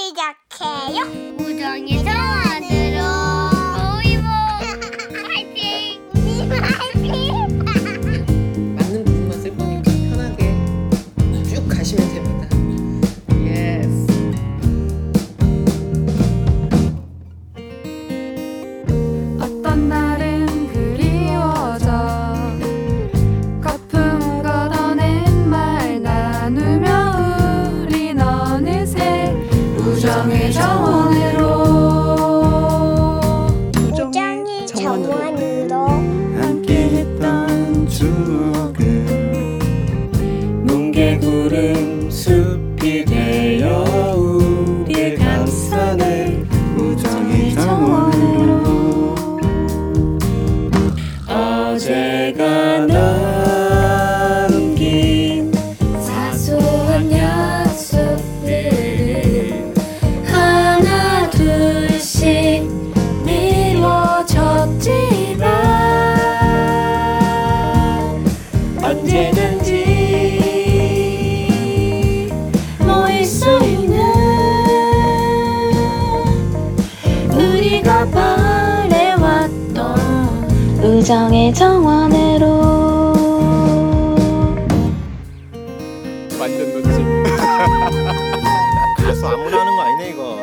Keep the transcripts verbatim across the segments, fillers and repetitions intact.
시작해요. 우정의 정원으로 모이모 화이팅! 화이팅! 맞는 부분만 쓸 거니까 편하게 쭉 가시면 됩니다. 예스. 어떤 날은 그리워져 거품 걷어낸 말 나누며 우린 어느새 우정의 정원으로 우정의 정원으로 함께했던 추억은 뭉게구름 숲이 되어 우리의 감싸네 우정의 정원으로 어제가 남긴 사소한 약속들은 하나 둘씩 미뤄졌지만 언제든지 모일 수 있는 우리가 바래왔던 우정의 정원으로 완전 놓지 가수 아무나 하는 거 아니네 이거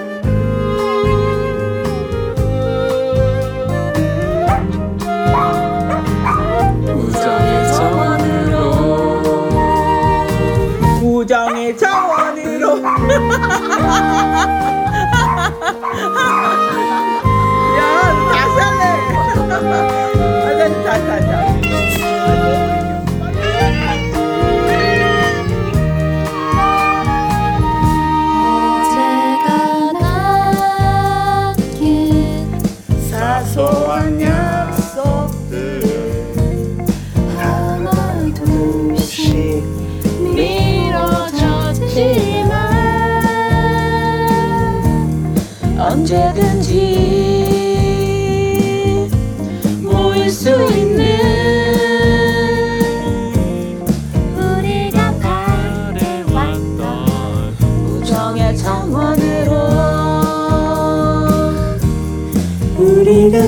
우정의 정원으로 우정의 정원으로. 야, 다시 할래. 다시, 다시, 다시, 다시. 어제가 남긴 사소한 약속들은 하나 둘씩 씩 미뤄졌지만 언제든지 모일 수 있는 우리가 바래왔던 우정의 정원으로 우리가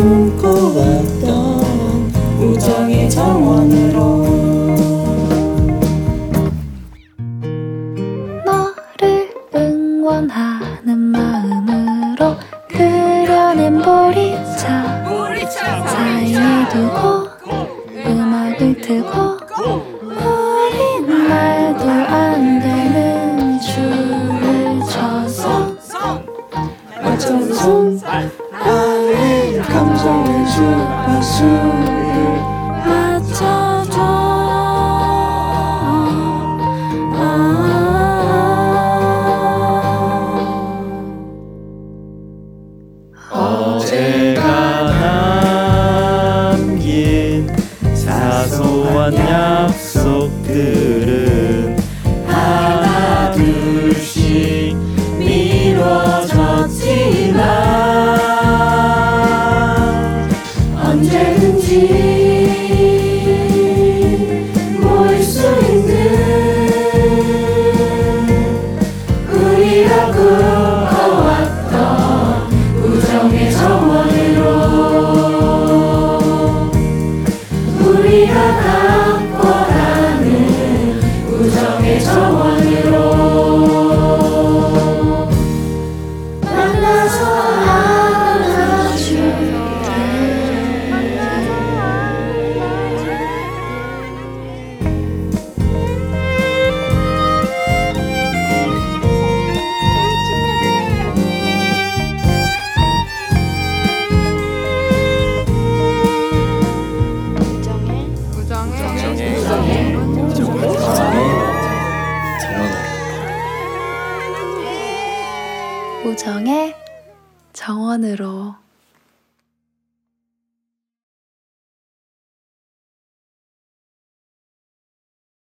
꿈꿔왔던 우정의 정원으로 너를 응원하는 마음으로 그려낸 보리차 사이에 두고 음악을 트고 우린 말도 안 되는 춤을 춰서 어떤 손 안에 감정의 주파수를 맞춰줘 어제가 남긴 사소한 약속들은 하나 둘씩 미뤄졌지만 언제든지 모일 수 있는 우리가 꿈꿔왔던 우정의 정원으로 우리가 갖고 가는 우정의 정원으로 만나서 안아줄게 우정의 정원으로